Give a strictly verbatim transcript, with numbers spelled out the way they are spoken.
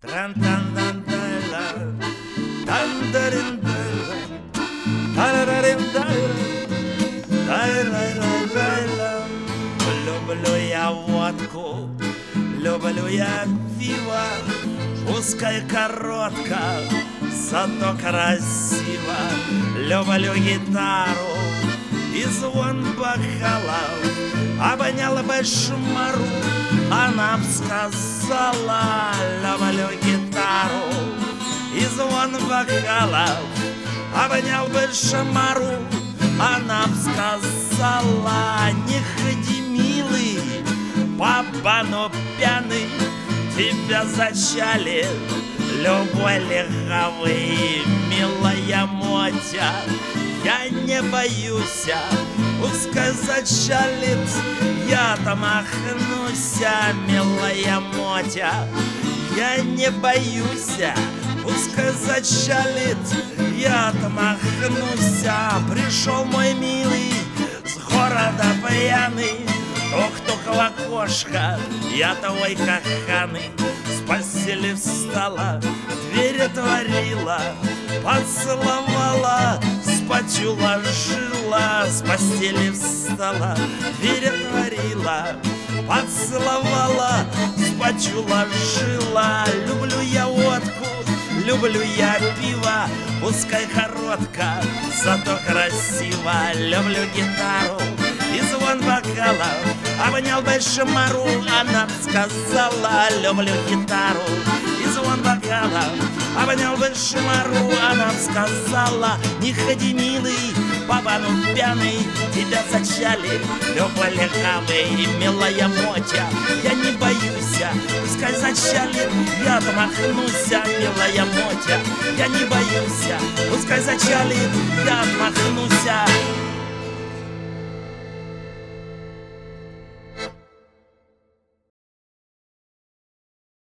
Тран-тан-тан-тайла, тан-дарин-тайла, тарарарин-тайла, тай-лай-лай-лай-ла. Люблю я водку, люблю я пиво, пускай коротко, зато красиво. Люблю гитару и звон бокалов. Обняла бы шмару, она б сказала: люблю гитару и звон бокалов. Обнял бы шмару, она б сказала: не ходи, милый, папа, но пьяный, тебя зачали любой легавый. Милая Мотя, я не боюсь, пускай зачалит, я-то махнусь. Милая Мотя, я не боюсь, пускай зачалит, я-то махнусь. Пришел мой милый с города пьяный, тук-тук в окошко, я твой каханый. С постели встала, дверь отворила, поцеловала, спать уложила. С постели встала, дверь отворила, поцеловала, спать уложила. Люблю я водку, люблю я пиво, пускай коротко, зато красиво. Люблю гитару и звон бокалов. Обнял бы шмару, она б сказала: люблю гитару и звон бокалов. Обнял бы шмару, она б сказала: не ходи, милый, папа, ну пьяный, тебя зачали любой легавый. Милая Мотя, я не боюсь, пускай зачали, я-то махнусь. Милая Мотя, я не боюсь, пускай зачали, я